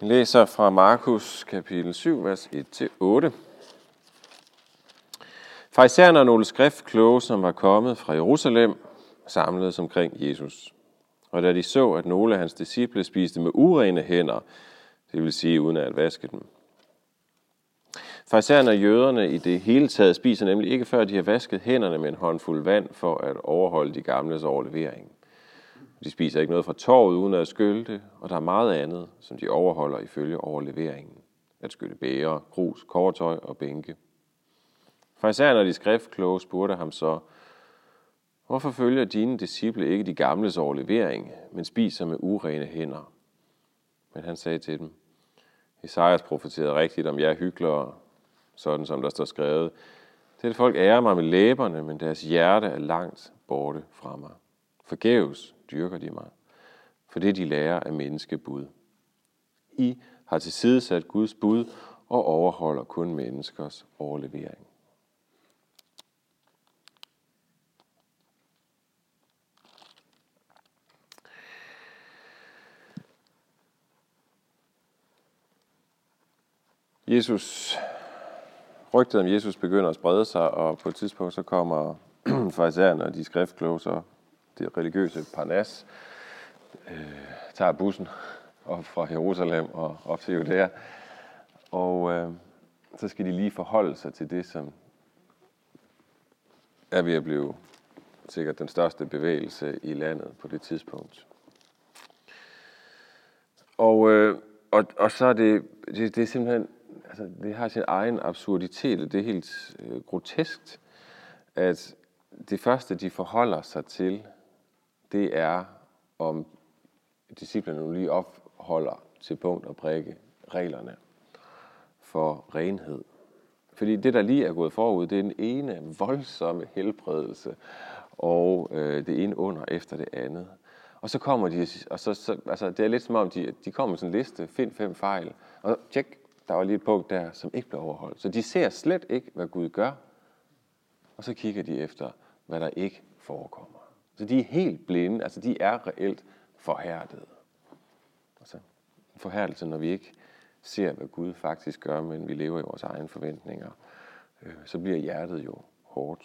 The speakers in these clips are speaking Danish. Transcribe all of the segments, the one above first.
Jeg læser fra Markus kapitel 7, vers 1-8. Farisæerne og nogle skriftkloge, som var kommet fra Jerusalem, samledes omkring Jesus. Og da de så, at nogle af hans disciple spiste med urene hænder, det vil sige uden at vaske dem. Farisæerne og jøderne i det hele taget spiser nemlig ikke før de har vasket hænderne med en håndfuld vand for at overholde de gamles overlevering. De spiser ikke noget fra torvet uden at skylle det, og der er meget andet, som de overholder ifølge overleveringen. At skylle bæger, grus, kårtøj og bænke. Farisæerne og de skriftkloge spurgte ham så, hvorfor følger dine disciple ikke de gamles overlevering, men spiser med urene hænder? Men han sagde til dem, Esajas profeterede rigtigt om jer hyklere, sådan som der står skrevet. Dette folk ærer mig med læberne, men deres hjerte er langt borte fra mig. Forgæves dyrker de mig, for det de lærer af menneskebud. I har tilsidesat Guds bud og overholder kun menneskers overlevering. Rygtet om Jesus begynder at sprede sig, og på et tidspunkt så kommer farisæerne og de skriftkloge, så det religiøse Parnas, tager bussen op fra Jerusalem og op til Judæa. Og så skal de lige forholde sig til det, som er ved at blive sikkert den største bevægelse i landet på det tidspunkt. Og så er det er simpelthen, altså det har sin egen absurditet, det er helt groteskt, at det første, de forholder sig til, det er, om disciplerne nu lige opholder til punkt og prikke reglerne for renhed. Fordi det, der lige er gået forud, det er den ene voldsomme helbredelse, og det ene under efter det andet. Og så kommer de, og altså det er lidt som om, de kommer med sådan en liste, find 5 fejl, og tjek, der var lige et punkt der, som ikke blev overholdt. Så de ser slet ikke, hvad Gud gør, og så kigger de efter, hvad der ikke forekommer. Så de er helt blinde, altså de er reelt forhærdede. Altså forhærdelse, når vi ikke ser, hvad Gud faktisk gør, men vi lever i vores egne forventninger, så bliver hjertet jo hårdt.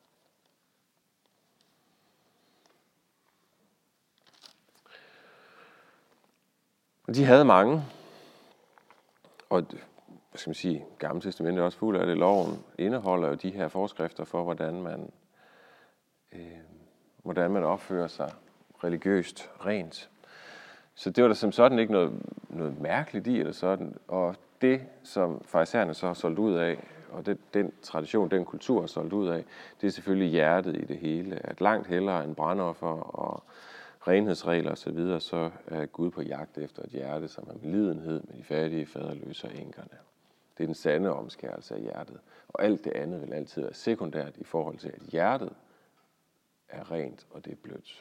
De havde mange, og hvad skal man sige, Gamle Testamentet er også fuld af det. Loven indeholder jo de her forskrifter for, hvordan man opfører sig religiøst rent. Så det var der som sådan ikke noget mærkeligt i, eller sådan. Og det, som farisæerne så har solgt ud af, og den tradition, den kultur har solgt ud af, det er selvfølgelig hjertet i det hele. At langt hellere end brandoffer og renhedsregler osv., så er Gud på jagt efter et hjerte, som er medlidenhed med de fattige, faderløse og enkerne. Det er den sande omskærelse af hjertet. Og alt det andet vil altid være sekundært i forhold til, at hjertet er rent, og det er blødt.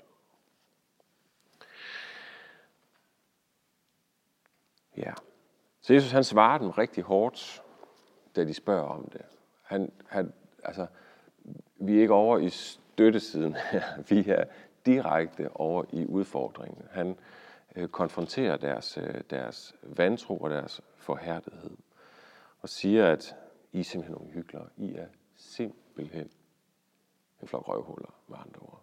Ja. Så Jesus han svarer dem rigtig hårdt, da de spørger om det. Altså, vi er ikke over i støttesiden her, vi er direkte over i udfordringen. Han konfronterer deres vantro og deres forhærdethed, og siger, at I er simpelthen nogle hyklere. I er simpelthen en flok røvhuller, med andre ord.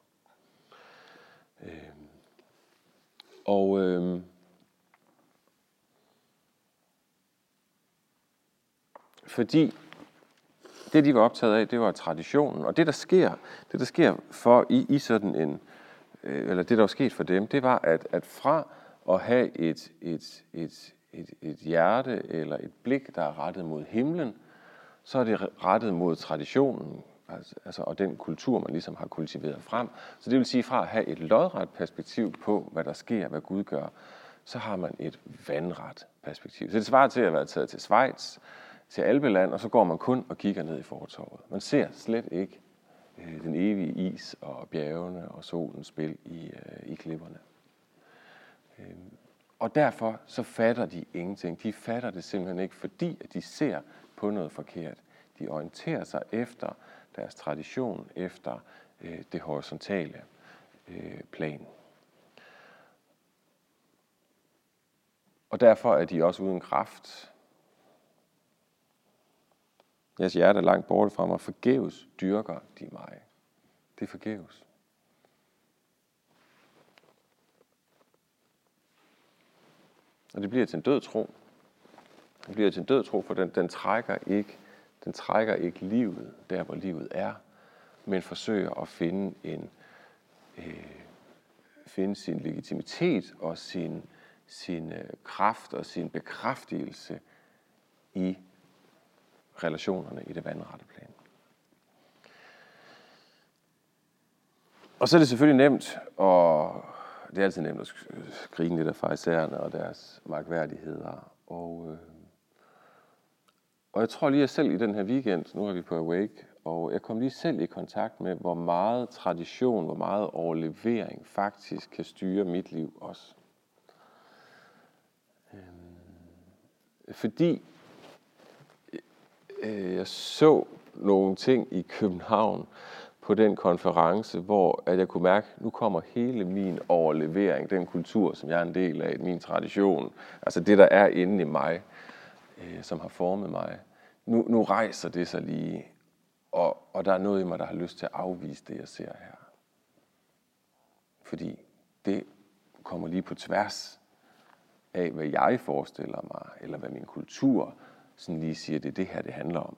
Fordi det, de var optaget af, det var traditionen. Og det, der sker for i sådan en, eller det, der var sket for dem, det var, at fra at have et hjerte eller et blik, der er rettet mod himlen, så er det rettet mod traditionen, altså, og den kultur, man ligesom har kultiveret frem. Så det vil sige, fra at have et lodret perspektiv på, hvad der sker, hvad Gud gør, så har man et vandret perspektiv. Så det svarer til at være taget til Schweiz, til Alpeland, og så går man kun og kigger ned i fortovet. Man ser slet ikke den evige is og bjergene og solens spil i klipperne. Og derfor så fatter de ingenting. De fatter det simpelthen ikke, fordi at de ser på noget forkert. De orienterer sig efter deres tradition, efter det horisontale plan. Og derfor er de også uden kraft. Jeres hjerte er langt borte fra mig. Forgæves dyrker de mig. Det er forgæves. Og det bliver til en død tro. Det bliver til en død tro, for den trækker ikke livet der, hvor livet er, men forsøger at finde sin legitimitet og sin kraft og sin bekræftelse i relationerne i det vandrette plan. Og så er det selvfølgelig nemt, og det er altid nemt at grine lidt af farisæerne og deres mærkværdigheder. Og jeg tror lige, at selv i den her weekend, nu er vi på Awake, og jeg kom lige selv i kontakt med, hvor meget tradition, hvor meget overlevering faktisk kan styre mit liv også. Fordi jeg så nogle ting i København på den konference, hvor at jeg kunne mærke, at nu kommer hele min overlevering, den kultur, som jeg er en del af, min tradition, altså det, der er inde i mig, som har formet mig. Nu rejser det sig lige, og der er noget i mig, der har lyst til at afvise det, jeg ser her. Fordi det kommer lige på tværs af, hvad jeg forestiller mig, eller hvad min kultur sådan lige siger, det er det her, det handler om.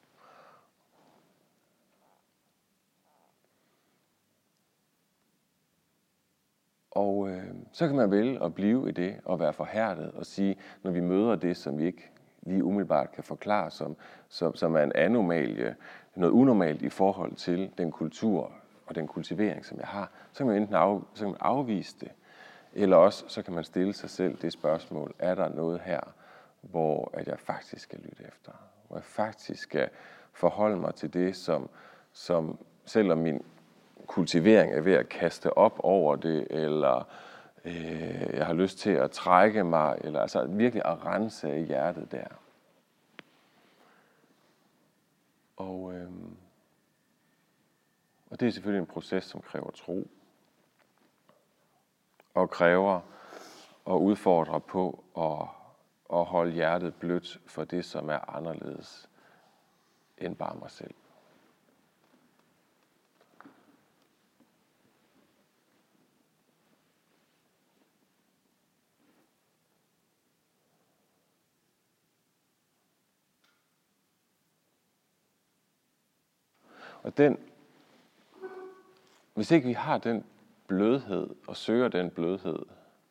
Og så kan man vælge at blive i det og være forhærdet og sige, når vi møder det, som vi ikke lige umiddelbart kan forklare, som er en anomalie, noget unormalt i forhold til den kultur og den kultivering, som jeg har, så kan man enten afvise det, eller også så kan man stille sig selv det spørgsmål, er der noget her, hvor at jeg faktisk skal lytte efter, hvor jeg faktisk skal forholde mig til det, som selvom min kultivering er ved at kaste op over det, eller jeg har lyst til at trække mig, eller altså virkelig at rense af hjertet der. Og det er selvfølgelig en proces, som kræver tro, og kræver at udfordre på at holde hjertet blødt for det, som er anderledes end bare mig selv. Og hvis ikke vi har den blødhed og søger den blødhed,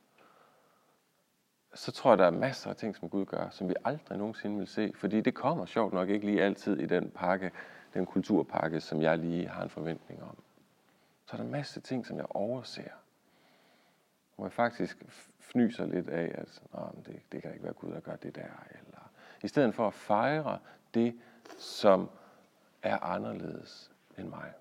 så tror jeg, der er masser af ting, som Gud gør, som vi aldrig nogensinde vil se. Fordi det kommer sjovt nok ikke lige altid i den kulturpakke, som jeg lige har en forventning om. Så er der en masse ting, som jeg overser. Hvor jeg faktisk fnyser lidt af, at det kan ikke være Gud, der gør det der. Eller, i stedet for at fejre det, som er anderledes end mig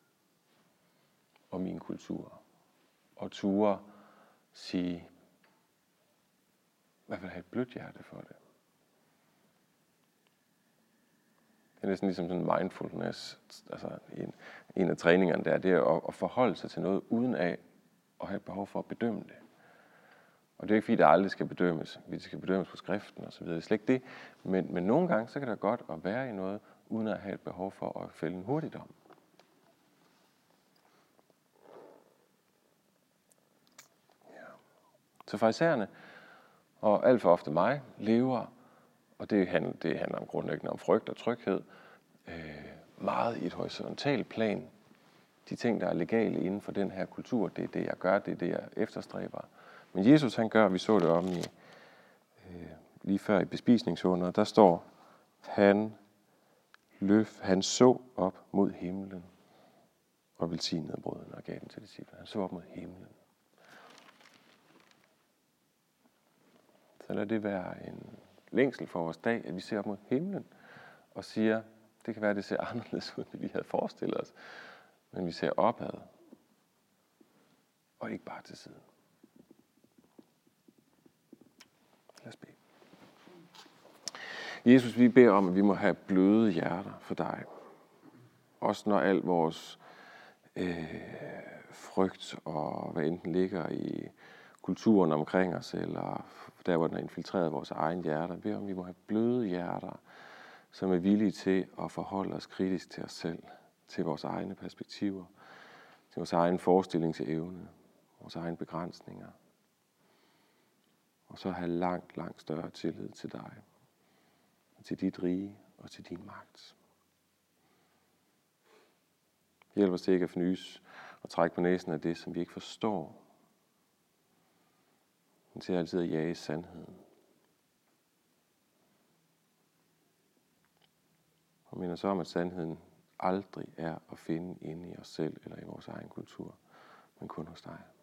og min kultur. Og ture sige, i hvert fald have et blødt hjerte for det. Det er næsten ligesom sådan en mindfulness, altså en af træningerne der, det er at forholde sig til noget uden af at have et behov for at bedømme det. Og det er ikke fordi, der aldrig skal bedømmes. Vi skal bedømmes på skriften og så videre. Det er slet ikke det. Men nogle gange, så kan det godt at være i noget, uden at have et behov for at fælde en hurtigdom. Ja. Så farisæerne, og alt for ofte mig, lever, og det handler grundlæggende om frygt og tryghed, meget i et horisontalt plan. De ting, der er legale inden for den her kultur, det er det, jeg gør, det er det, jeg efterstræber. Men Jesus, han gør, vi så det om i lige før i bespisningsunderet, der står, han så op mod himlen og velsignede brødene og gav dem til disciplene. Han så op mod himlen. Så lad det være en længsel for vores dag, at vi ser op mod himlen og siger, det kan være, at det ser anderledes ud, end vi havde forestillet os, men vi ser opad og ikke bare til siden. Lad os bede. Jesus, vi beder om, at vi må have bløde hjerter for dig. Også når al vores frygt og hvad enten ligger i kulturen omkring os, eller der, hvor den har infiltreret vores egen hjerter. Vi beder om, vi må have bløde hjerter, som er villige til at forholde os kritisk til os selv, til vores egne perspektiver, til vores egen forestillingsevne, vores egne begrænsninger. Og så have langt, langt større tillid til dig, til dit rige og til din magt. Hjælp os til ikke at fnys og trække på næsen af det, som vi ikke forstår, men til altid at jage sandheden. Og minder os om, at sandheden aldrig er at finde inde i os selv eller i vores egen kultur, men kun hos dig.